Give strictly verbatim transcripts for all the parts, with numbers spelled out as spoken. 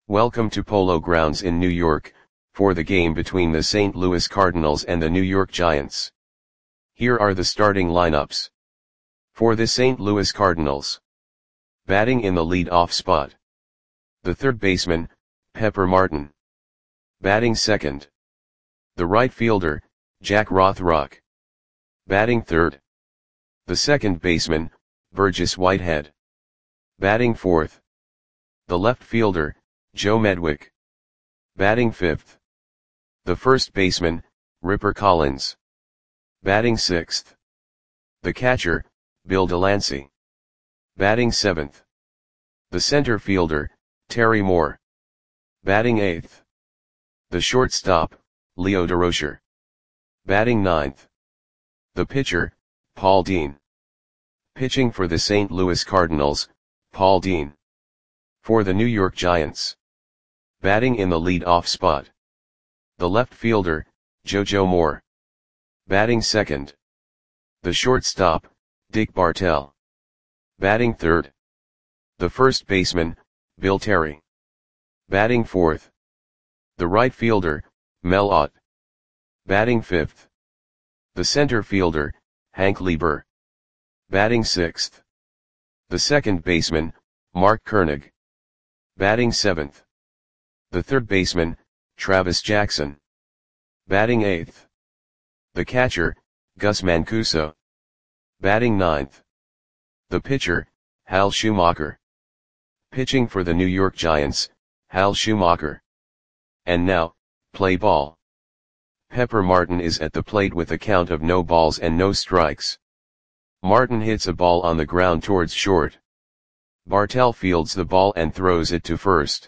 Welcome to Polo Grounds in New York, for the game between the Saint Louis Cardinals and the New York Giants. Here are the starting lineups. For the Saint Louis Cardinals. Batting in the lead-off spot. The third baseman, Pepper Martin. Batting second. The right fielder, Jack Rothrock. Batting third. The second baseman, Burgess Whitehead. Batting fourth. The left fielder, Joe Medwick. Batting fifth. The first baseman, Ripper Collins. Batting sixth. The catcher, Bill Delancey. Batting seventh. The center fielder, Terry Moore. Batting eighth. The shortstop, Leo Durocher. Batting ninth. The pitcher, Paul Dean. Pitching for the Saint Louis Cardinals, Paul Dean. For the New York Giants. Batting in the lead-off spot. The left fielder, JoJo Moore. Batting second. The shortstop, Dick Bartell. Batting third. The first baseman, Bill Terry. Batting fourth. The right fielder, Mel Ott. Batting fifth. The center fielder, Hank Lieber. Batting sixth. The second baseman, Mark Koenig. Batting seventh. The third baseman, Travis Jackson. Batting eighth. The catcher, Gus Mancuso. Batting ninth. The pitcher, Hal Schumacher. Pitching for the New York Giants, Hal Schumacher. And now, play ball. Pepper Martin is at the plate with a count of no balls and no strikes. Martin hits a ball on the ground towards short. Bartell fields the ball and throws it to first.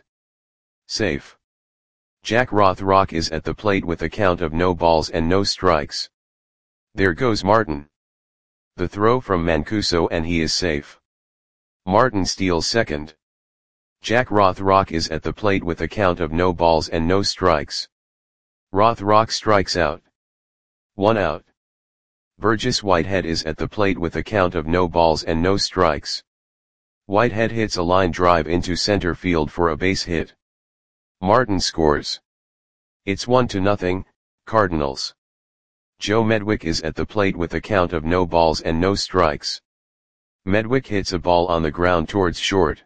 Safe. Jack Rothrock is at the plate with a count of no balls and no strikes. There goes Martin. The throw from Mancuso and he is safe. Martin steals second. Jack Rothrock is at the plate with a count of no balls and no strikes. Rothrock strikes out. One out. Burgess Whitehead is at the plate with a count of no balls and no strikes. Whitehead hits a line drive into center field for a base hit. Martin scores. It's one to nothing, Cardinals. Joe Medwick is at the plate with a count of no balls and no strikes. Medwick hits a ball on the ground towards short.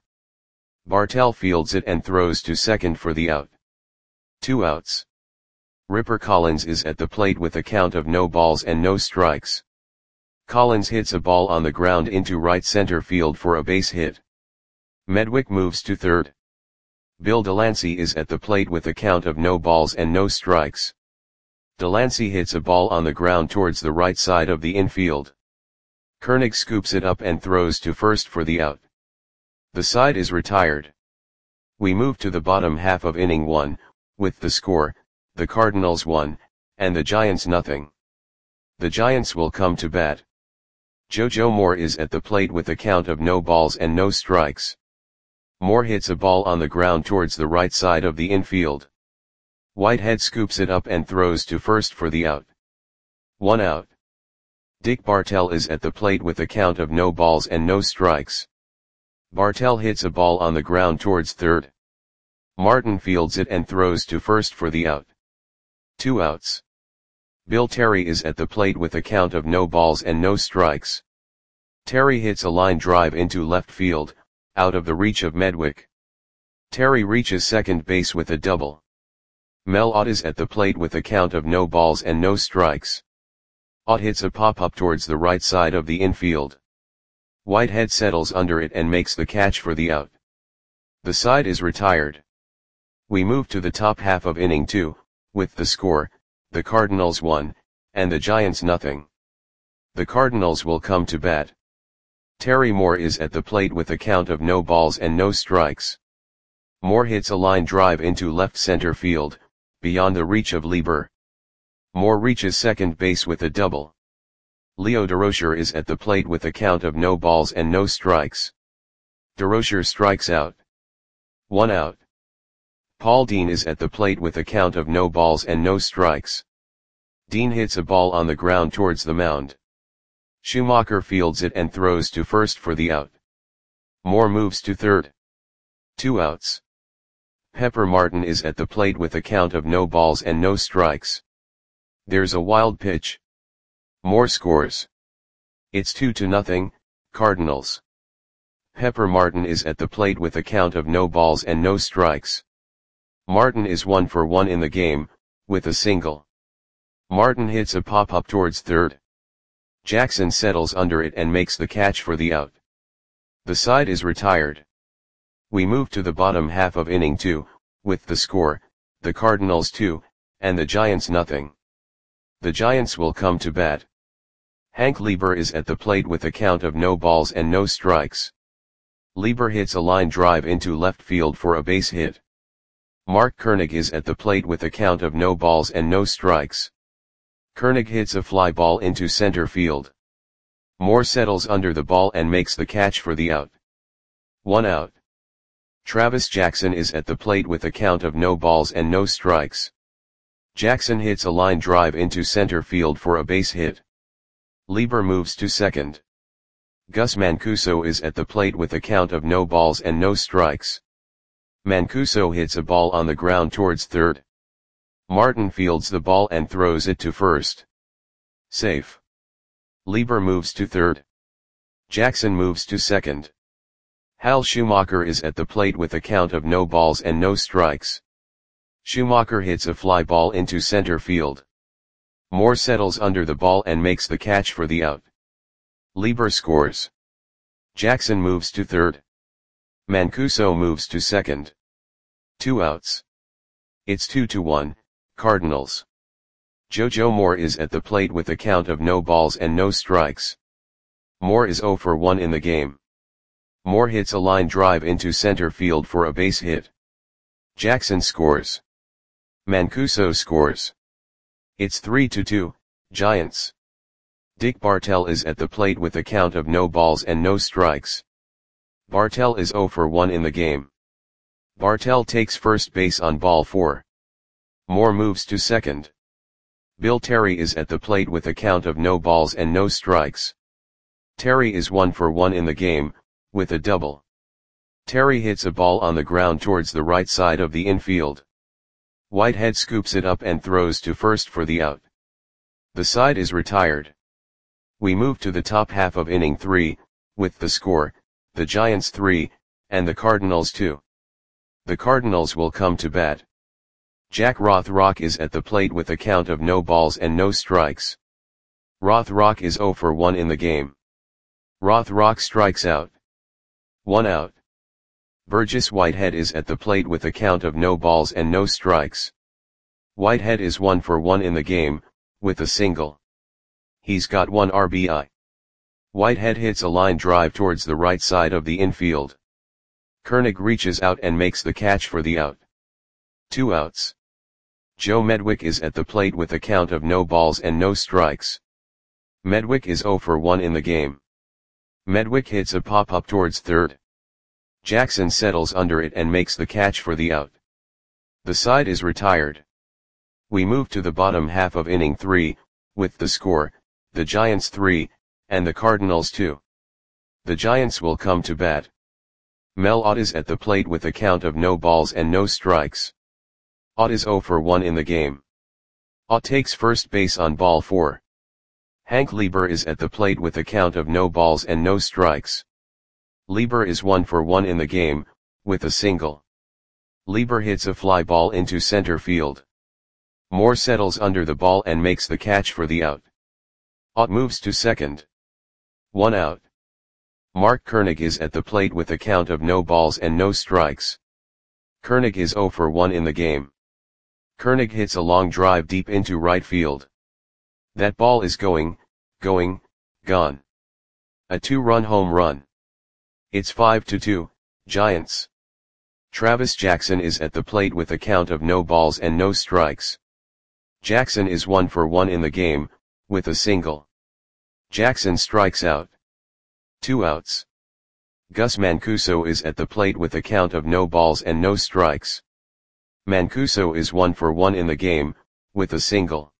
Bartell fields it and throws to second for the out. Two outs. Ripper Collins is at the plate with a count of no balls and no strikes. Collins hits a ball on the ground into right center field for a base hit. Medwick moves to third. Bill Delancey is at the plate with a count of no balls and no strikes. Delancey hits a ball on the ground towards the right side of the infield. Koenig scoops it up and throws to first for the out. The side is retired. We move to the bottom half of inning one, with the score, the Cardinals one, and the Giants nothing. The Giants will come to bat. JoJo Moore is at the plate with a count of no balls and no strikes. Moore hits a ball on the ground towards the right side of the infield. Whitehead scoops it up and throws to first for the out. One out. Dick Bartell is at the plate with a count of no balls and no strikes. Bartell hits a ball on the ground towards third. Martin fields it and throws to first for the out. Two outs. Bill Terry is at the plate with a count of no balls and no strikes. Terry hits a line drive into left field, out of the reach of Medwick. Terry reaches second base with a double. Mel Ott is at the plate with a count of no balls and no strikes. Ott hits a pop-up towards the right side of the infield. Whitehead settles under it and makes the catch for the out. The side is retired. We move to the top half of inning two, with the score, the Cardinals one, and the Giants nothing. The Cardinals will come to bat. Terry Moore is at the plate with a count of no balls and no strikes. Moore hits a line drive into left center field, beyond the reach of Lieber. Moore reaches second base with a double. Leo Durocher is at the plate with a count of no balls and no strikes. Durocher strikes out. One out. Paul Dean is at the plate with a count of no balls and no strikes. Dean hits a ball on the ground towards the mound. Schumacher fields it and throws to first for the out. Moore moves to third. Two outs. Pepper Martin is at the plate with a count of no balls and no strikes. There's a wild pitch. Moore scores. It's two to nothing, Cardinals. Pepper Martin is at the plate with a count of no balls and no strikes. Martin is one for one in the game, with a single. Martin hits a pop-up towards third. Jackson settles under it and makes the catch for the out. The side is retired. We move to the bottom half of inning two, with the score, the Cardinals two, and the Giants nothing. The Giants will come to bat. Hank Lieber is at the plate with a count of no balls and no strikes. Lieber hits a line drive into left field for a base hit. Mark Koenig is at the plate with a count of no balls and no strikes. Koenig hits a fly ball into center field. Moore settles under the ball and makes the catch for the out. One out. Travis Jackson is at the plate with a count of no balls and no strikes. Jackson hits a line drive into center field for a base hit. Lieber moves to second. Gus Mancuso is at the plate with a count of no balls and no strikes. Mancuso hits a ball on the ground towards third. Martin fields the ball and throws it to first. Safe. Lieber moves to third. Jackson moves to second. Hal Schumacher is at the plate with a count of no balls and no strikes. Schumacher hits a fly ball into center field. Moore settles under the ball and makes the catch for the out. Lieber scores. Jackson moves to third. Mancuso moves to second. Two outs. It's two to one, Cardinals. JoJo Moore is at the plate with a count of no balls and no strikes. Moore is zero for one in the game. Moore hits a line drive into center field for a base hit. Jackson scores. Mancuso scores. It's three to two, Giants. Dick Bartell is at the plate with a count of no balls and no strikes. Bartell is zero for one in the game. Bartell takes first base on ball four. Moore moves to second. Bill Terry is at the plate with a count of no balls and no strikes. Terry is one for one in the game, with a double. Terry hits a ball on the ground towards the right side of the infield. Whitehead scoops it up and throws to first for the out. The side is retired. We move to the top half of inning three, with the score, the Giants three, and the Cardinals two. The Cardinals will come to bat. Jack Rothrock is at the plate with a count of no balls and no strikes. Rothrock is zero for one in the game. Rothrock strikes out. One out. Burgess Whitehead is at the plate with a count of no balls and no strikes. Whitehead is one for one in the game, with a single. He's got one R B I. Whitehead hits a line drive towards the right side of the infield. Koenig reaches out and makes the catch for the out. Two outs. Joe Medwick is at the plate with a count of no balls and no strikes. Medwick is zero for one in the game. Medwick hits a pop-up towards third. Jackson settles under it and makes the catch for the out. The side is retired. We move to the bottom half of inning three, with the score, the Giants three, and the Cardinals two. The Giants will come to bat. Mel Ott is at the plate with a count of no balls and no strikes. Ott is zero for one in the game. Ott takes first base on ball four. Hank Lieber is at the plate with a count of no balls and no strikes. Lieber is one for one in the game, with a single. Lieber hits a fly ball into center field. Moore settles under the ball and makes the catch for the out. Ott moves to second. One out. Mark Koenig is at the plate with a count of no balls and no strikes. Koenig is zero for one in the game. Koenig hits a long drive deep into right field. That ball is going, going, gone. A two-run home run. It's five to two, Giants. Travis Jackson is at the plate with a count of no balls and no strikes. Jackson is one for one in the game, with a single. Jackson strikes out. Two outs. Gus Mancuso is at the plate with a count of no balls and no strikes. Mancuso is one for one in the game, with a single.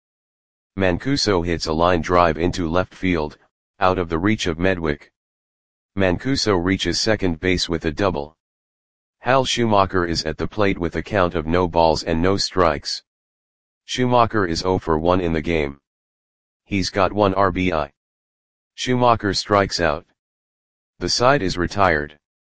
Mancuso hits a line drive into left field, out of the reach of Medwick. Mancuso reaches second base with a double. Hal Schumacher is at the plate with a count of no balls and no strikes. Schumacher is zero for one in the game. He's got one R B I. Schumacher strikes out. The side is retired.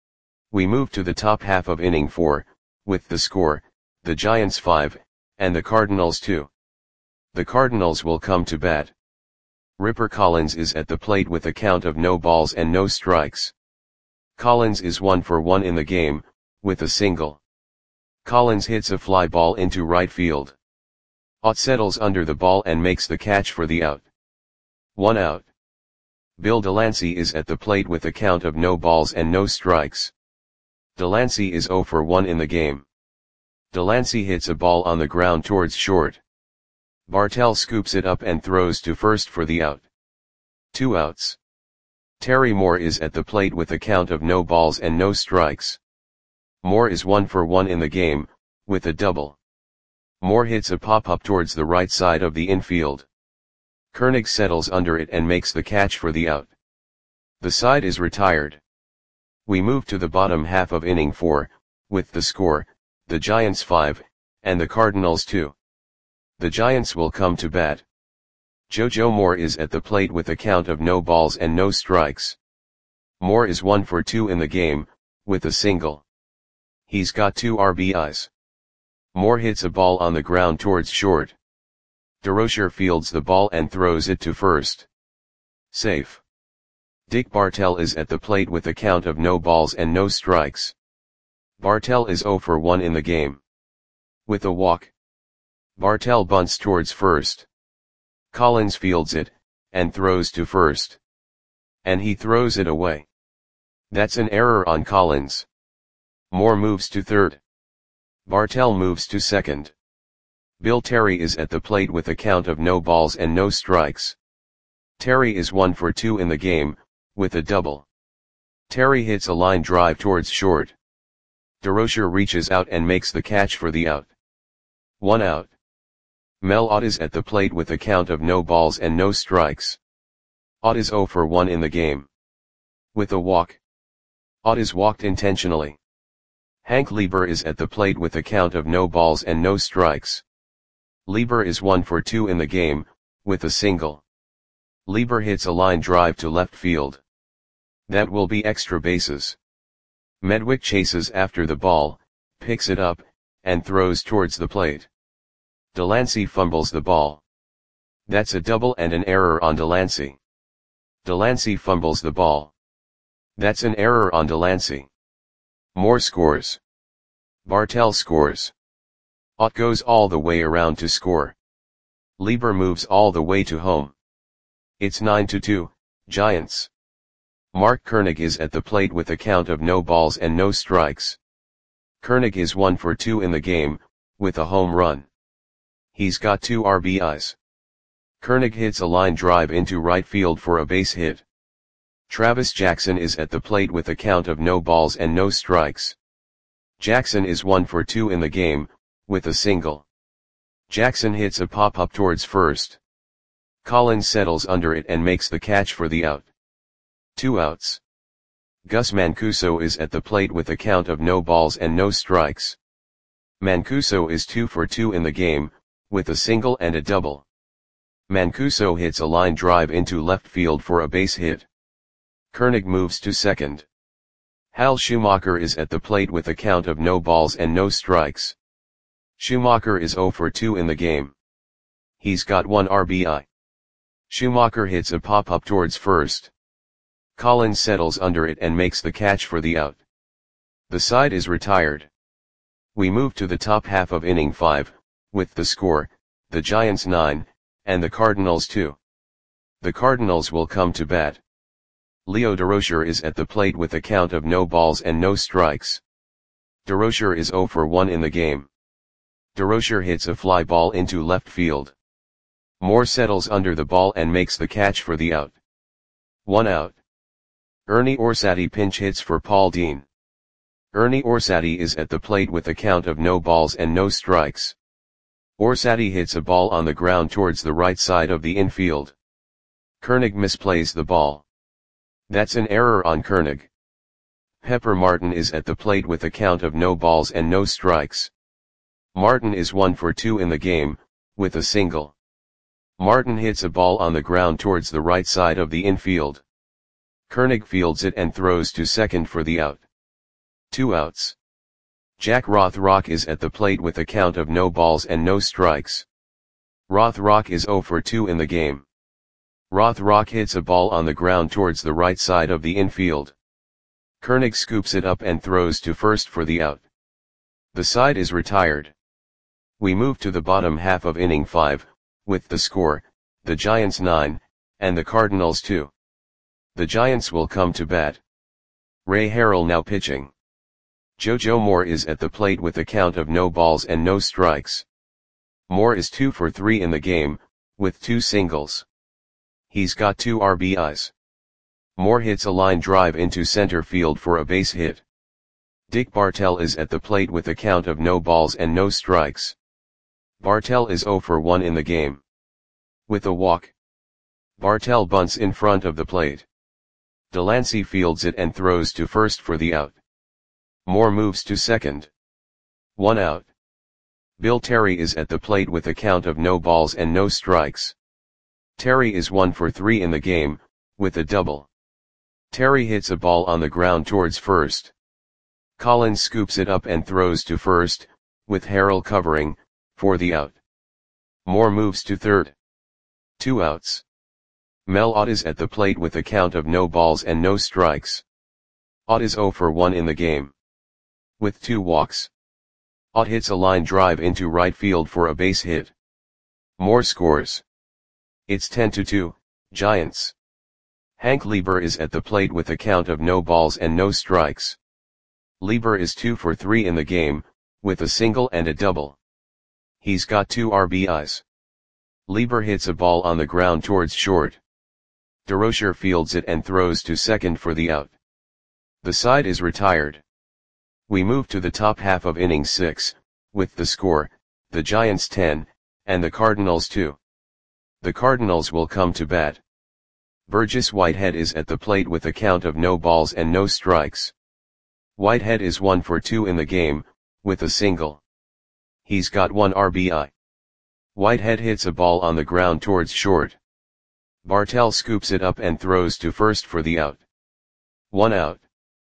We move to the top half of inning four, with the score, the Giants five, and the Cardinals two. The Cardinals will come to bat. Ripper Collins is at the plate with a count of no balls and no strikes. Collins is one for one in the game, with a single. Collins hits a fly ball into right field. Ott settles under the ball and makes the catch for the out. One out. Bill Delancey is at the plate with a count of no balls and no strikes. Delancey is zero for one in the game. Delancey hits a ball on the ground towards short. Bartell scoops it up and throws to first for the out. Two outs. Terry Moore is at the plate with a count of no balls and no strikes. Moore is one for one in the game, with a double. Moore hits a pop-up towards the right side of the infield. Koenig settles under it and makes the catch for the out. The side is retired. We move to the bottom half of inning four, with the score, the Giants five, and the Cardinals two. The Giants will come to bat. JoJo Moore is at the plate with a count of no balls and no strikes. Moore is one for two in the game, with a single. He's got two R B Is. Moore hits a ball on the ground towards short. DeRocher fields the ball and throws it to first. Safe. Dick Bartell is at the plate with a count of no balls and no strikes. Bartell is zero for one in the game. With a walk. Bartell bunts towards first. Collins fields it, and throws to first. And he throws it away. That's an error on Collins. Moore moves to third. Bartell moves to second. Bill Terry is at the plate with a count of no balls and no strikes. Terry is one for two in the game, with a double. Terry hits a line drive towards short. DeRocher reaches out and makes the catch for the out. One out. Mel Ott is at the plate with a count of no balls and no strikes. Ott is zero for one in the game. With a walk. Ott is walked intentionally. Hank Lieber is at the plate with a count of no balls and no strikes. Lieber is one for two in the game, with a single. Lieber hits a line drive to left field. That will be extra bases. Medwick chases after the ball, picks it up, and throws towards the plate. Delancey fumbles the ball. That's a double and an error on Delancey. Delancey fumbles the ball. That's an error on Delancey. Moore scores. Bartell scores. Ott goes all the way around to score. Lieber moves all the way to home. It's nine to two, Giants. Mark Koenig is at the plate with a count of no balls and no strikes. Koenig is one for two in the game, with a home run. He's got two R B Is. Koenig hits a line drive into right field for a base hit. Travis Jackson is at the plate with a count of no balls and no strikes. Jackson is one for two in the game, with a single. Jackson hits a pop-up towards first. Collins settles under it and makes the catch for the out. Two outs. Gus Mancuso is at the plate with a count of no balls and no strikes. Mancuso is two for two in the game, with a single and a double. Mancuso hits a line drive into left field for a base hit. Koenig moves to second. Hal Schumacher is at the plate with a count of no balls and no strikes. Schumacher is zero for two in the game. He's got one R B I. Schumacher hits a pop-up towards first. Collins settles under it and makes the catch for the out. The side is retired. We move to the top half of inning five, with the score, the Giants nine, and the Cardinals two. The Cardinals will come to bat. Leo DeRocher is at the plate with a count of no balls and no strikes. DeRocher is zero for one in the game. DeRocher hits a fly ball into left field. Moore settles under the ball and makes the catch for the out. One out. Ernie Orsatti pinch hits for Paul Dean. Ernie Orsatti is at the plate with a count of no balls and no strikes. Orsatti hits a ball on the ground towards the right side of the infield. Koenig misplays the ball. That's an error on Koenig. Pepper Martin is at the plate with a count of no balls and no strikes. Martin is one for two in the game, with a single. Martin hits a ball on the ground towards the right side of the infield. Koenig fields it and throws to second for the out. Two outs. Jack Rothrock is at the plate with a count of no balls and no strikes. Rothrock is zero for two in the game. Rothrock hits a ball on the ground towards the right side of the infield. Koenig scoops it up and throws to first for the out. The side is retired. We move to the bottom half of inning five, with the score, the Giants nine, and the Cardinals two. The Giants will come to bat. Ray Harrell now pitching. JoJo Moore is at the plate with a count of no balls and no strikes. Moore is two for three in the game, with two singles. He's got two R B Is. Moore hits a line drive into center field for a base hit. Dick Bartell is at the plate with a count of no balls and no strikes. Bartell is zero for one in the game. With a walk. Bartell bunts in front of the plate. Delancey fields it and throws to first for the out. Moore moves to second. One out. Bill Terry is at the plate with a count of no balls and no strikes. Terry is one for three in the game, with a double. Terry hits a ball on the ground towards first. Collins scoops it up and throws to first, with Harrell covering, for the out. Moore moves to third. Two outs. Mel Ott is at the plate with a count of no balls and no strikes. Ott is zero for one in the game. With two walks. Ott hits a line drive into right field for a base hit. Moore scores. It's ten to two, Giants. Hank Lieber is at the plate with a count of no balls and no strikes. Lieber is two for three in the game, with a single and a double. He's got two R B Is. Lieber hits a ball on the ground towards short. DeRocher fields it and throws to second for the out. The side is retired. We move to the top half of inning six, with the score, the Giants ten, and the Cardinals two. The Cardinals will come to bat. Burgess Whitehead is at the plate with a count of no balls and no strikes. Whitehead is one for two in the game, with a single. He's got one R B I. Whitehead hits a ball on the ground towards short. Bartell scoops it up and throws to first for the out. One out.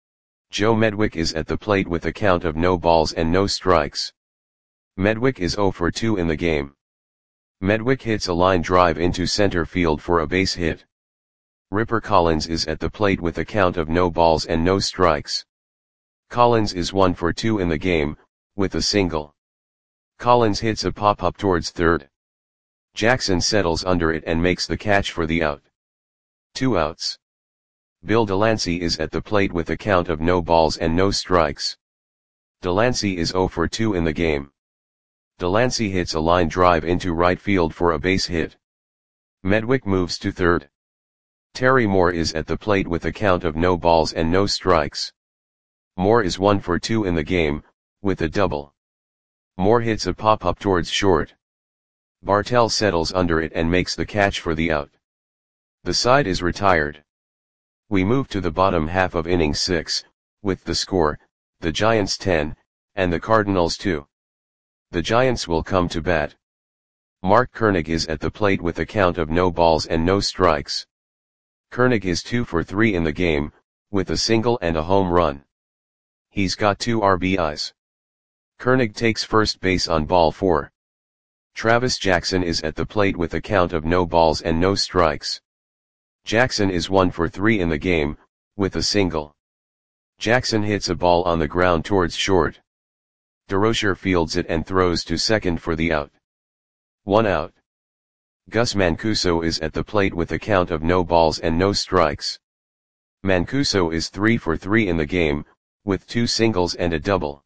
Joe Medwick is at the plate with a count of no balls and no strikes. Medwick is zero for two in the game. Medwick hits a line drive into center field for a base hit. Ripper Collins is at the plate with a count of no balls and no strikes. Collins is one for two in the game, with a single. Collins hits a pop-up towards third. Jackson settles under it and makes the catch for the out. Two outs. Bill Delancey is at the plate with a count of no balls and no strikes. Delancey is zero for two in the game. Delancey hits a line drive into right field for a base hit. Medwick moves to third. Terry Moore is at the plate with a count of no balls and no strikes. Moore is one for two in the game, with a double. Moore hits a pop-up towards short. Bartell settles under it and makes the catch for the out. The side is retired. We move to the bottom half of inning six, with the score, the Giants ten, and the Cardinals two. The Giants will come to bat. Mark Koenig is at the plate with a count of no balls and no strikes. Koenig is two for three in the game, with a single and a home run. He's got two R B Is. Koenig takes first base on ball four. Travis Jackson is at the plate with a count of no balls and no strikes. Jackson is one for three in the game, with a single. Jackson hits a ball on the ground towards short. DeRocher fields it and throws to second for the out. One out. Gus Mancuso is at the plate with a count of no balls and no strikes. Mancuso is three for three in the game, with two singles and a double.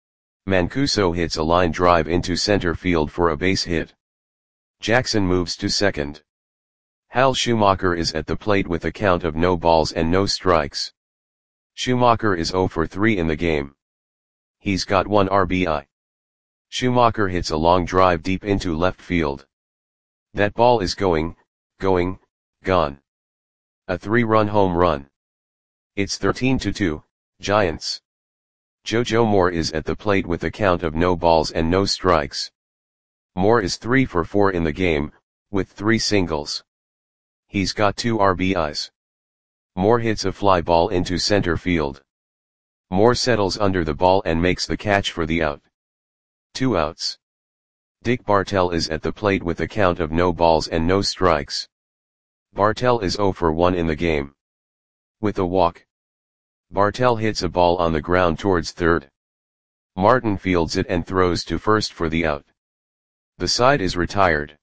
Mancuso hits a line drive into center field for a base hit. Jackson moves to second. Hal Schumacher is at the plate with a count of no balls and no strikes. Schumacher is zero for three in the game. He's got one R B I. Schumacher hits a long drive deep into left field. That ball is going, going, gone. A three-run home run. It's thirteen to two, Giants. Jojo Moore is at the plate with a count of no balls and no strikes. Moore is three for four in the game, with three singles. He's got two R B Is. Moore hits a fly ball into center field. Moore settles under the ball and makes the catch for the out. Two outs. Dick Bartell is at the plate with a count of no balls and no strikes. Bartell is zero for one in the game. With a walk. Bartell hits a ball on the ground towards third. Martin fields it and throws to first for the out. The side is retired.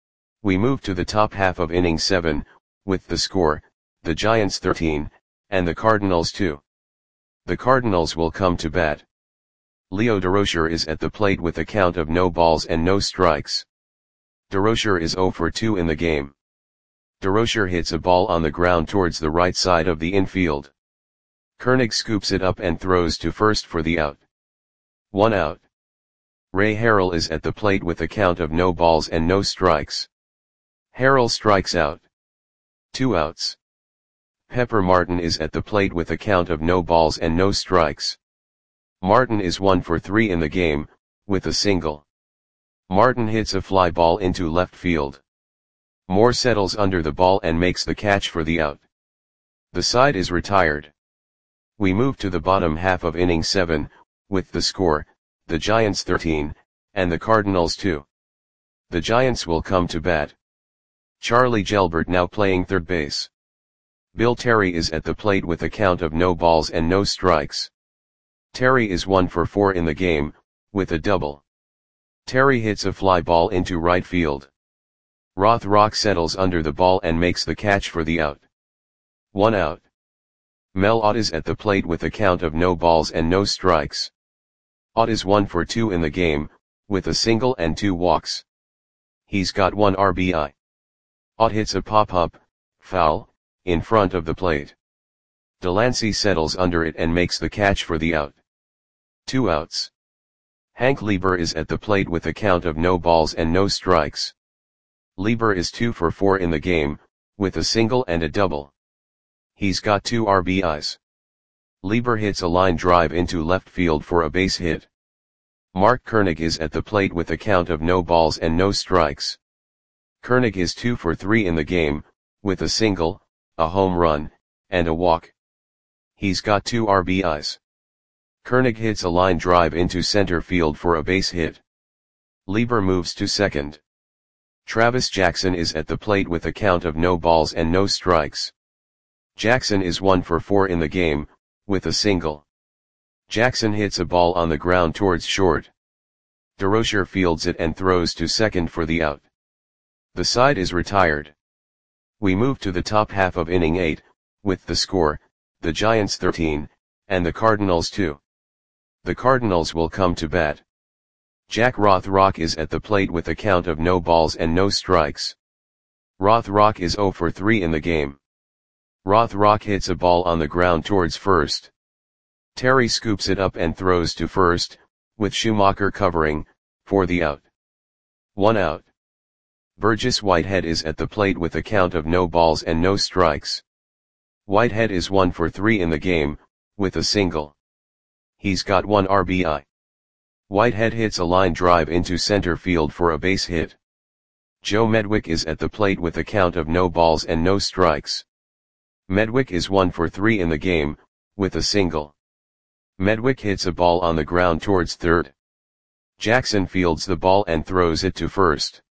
We move to the top half of inning seven, with the score, the Giants thirteen, and the Cardinals two. The Cardinals will come to bat. Leo Durocher is at the plate with a count of no balls and no strikes. Durocher is zero for two in the game. Durocher hits a ball on the ground towards the right side of the infield. Koenig scoops it up and throws to first for the out. One out. Ray Harrell is at the plate with a count of no balls and no strikes. Harrell strikes out. Two outs. Pepper Martin is at the plate with a count of no balls and no strikes. Martin is one for three in the game, with a single. Martin hits a fly ball into left field. Moore settles under the ball and makes the catch for the out. The side is retired. We move to the bottom half of inning seven, with the score, the Giants thirteen, and the Cardinals two. The Giants will come to bat. Charlie Gelbert now playing third base. Bill Terry is at the plate with a count of no balls and no strikes. Terry is one for four in the game, with a double. Terry hits a fly ball into right field. Rothrock settles under the ball and makes the catch for the out. One out. Mel Ott is at the plate with a count of no balls and no strikes. Ott is one for two in the game, with a single and two walks. He's got one R B I. Ott hits a pop-up, foul, in front of the plate. Delancey settles under it and makes the catch for the out. Two outs. Hank Lieber is at the plate with a count of no balls and no strikes. Lieber is two for four in the game, with a single and a double. He's got two R B Is. Lieber hits a line drive into left field for a base hit. Mark Koenig is at the plate with a count of no balls and no strikes. Koenig is two for three in the game, with a single, a home run, and a walk. He's got two R B Is. Koenig hits a line drive into center field for a base hit. Lieber moves to second. Travis Jackson is at the plate with a count of no balls and no strikes. Jackson is one for four in the game, with a single. Jackson hits a ball on the ground towards short. Durocher fields it and throws to second for the out. The side is retired. We move to the top half of inning eight, with the score, the Giants thirteen, and the Cardinals two. The Cardinals will come to bat. Jack Rothrock is at the plate with a count of no balls and no strikes. Rothrock is zero for three in the game. Rothrock hits a ball on the ground towards first. Terry scoops it up and throws to first, with Schumacher covering, for the out. One out. Burgess Whitehead is at the plate with a count of no balls and no strikes. Whitehead is one for three in the game, with a single. He's got one R B I. Whitehead hits a line drive into center field for a base hit. Joe Medwick is at the plate with a count of no balls and no strikes. Medwick is one for three in the game, with a single. Medwick hits a ball on the ground towards third. Jackson fields the ball and throws it to first.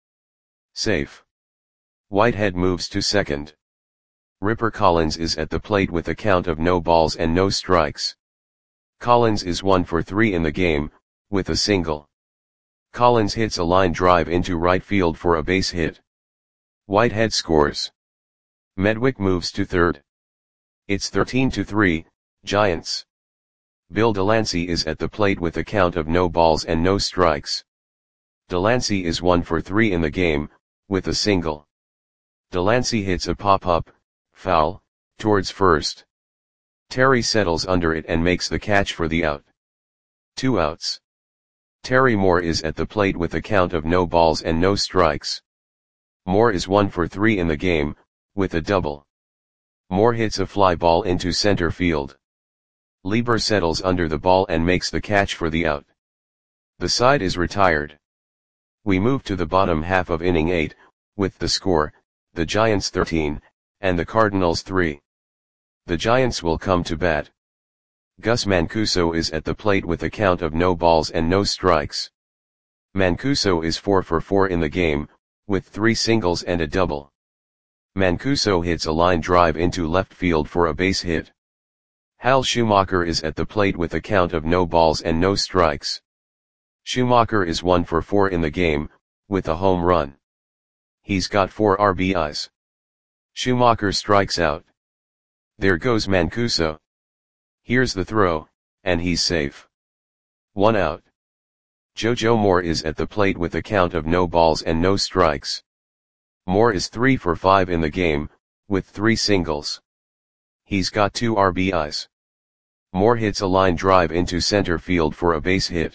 Safe. Whitehead moves to second. Ripper Collins is at the plate with a count of no balls and no strikes. Collins is one for three in the game, with a single. Collins hits a line drive into right field for a base hit. Whitehead scores. Medwick moves to third. It's thirteen to three, Giants. Bill Delancey is at the plate with a count of no balls and no strikes. Delancey is one for three in the game, with a single. Delancey hits a pop-up, foul, towards first. Terry settles under it and makes the catch for the out. Two outs. Terry Moore is at the plate with a count of no balls and no strikes. Moore is one for three in the game, with a double. Moore hits a fly ball into center field. Lieber settles under the ball and makes the catch for the out. The side is retired. We move to the bottom half of inning eight, with the score, the Giants thirteen, and the Cardinals three. The Giants will come to bat. Gus Mancuso is at the plate with a count of no balls and no strikes. Mancuso is four for four in the game, with three singles and a double. Mancuso hits a line drive into left field for a base hit. Hal Schumacher is at the plate with a count of no balls and no strikes. Schumacher is one for four in the game, with a home run. He's got four R B Is. Schumacher strikes out. There goes Mancuso. Here's the throw, and he's safe. One out. JoJo Moore is at the plate with a count of no balls and no strikes. Moore is three for five in the game, with three singles. He's got two R B Is. Moore hits a line drive into center field for a base hit.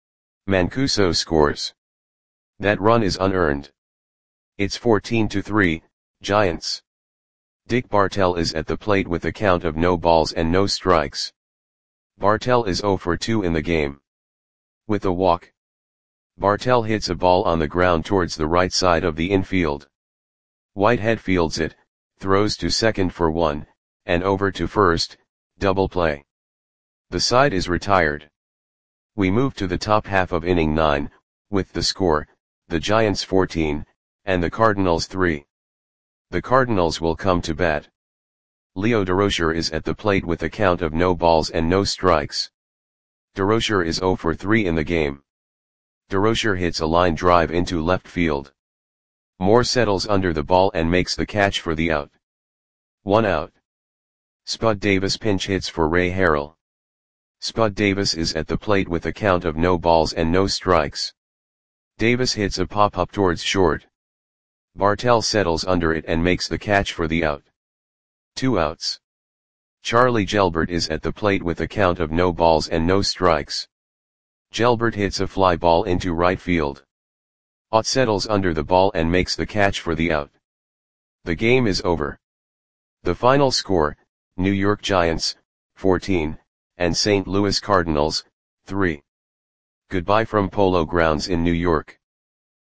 Mancuso scores. That run is unearned. It's fourteen to three, Giants. Dick Bartell is at the plate with a count of no balls and no strikes. Bartell is zero for two in the game. With a walk, Bartell hits a ball on the ground towards the right side of the infield. Whitehead fields it, throws to second for one, and over to first, double play. The side is retired. We move to the top half of inning nine, with the score, the Giants fourteen, and the Cardinals three. The Cardinals will come to bat. Leo Durocher is at the plate with a count of no balls and no strikes. Durocher is zero for three in the game. Durocher hits a line drive into left field. Moore settles under the ball and makes the catch for the out. One out. Spud Davis pinch hits for Ray Harrell. Spud Davis is at the plate with a count of no balls and no strikes. Davis hits a pop-up towards short. Bartell settles under it and makes the catch for the out. Two outs. Charlie Gelbert is at the plate with a count of no balls and no strikes. Gelbert hits a fly ball into right field. Ott settles under the ball and makes the catch for the out. The game is over. The final score, New York Giants, fourteen, and Saint Louis Cardinals, three. Goodbye from Polo Grounds in New York.